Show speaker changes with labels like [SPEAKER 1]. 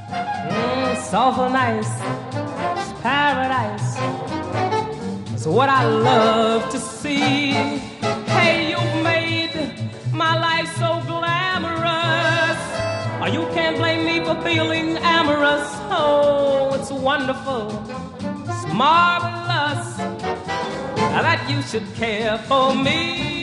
[SPEAKER 1] It's awful nice. It's paradise. It's what I love to see. Hey, you've made my life so glamorous. Oh, you can't blame me for feeling amorous. Oh, it's wonderful. It's marvelous that you should care for me.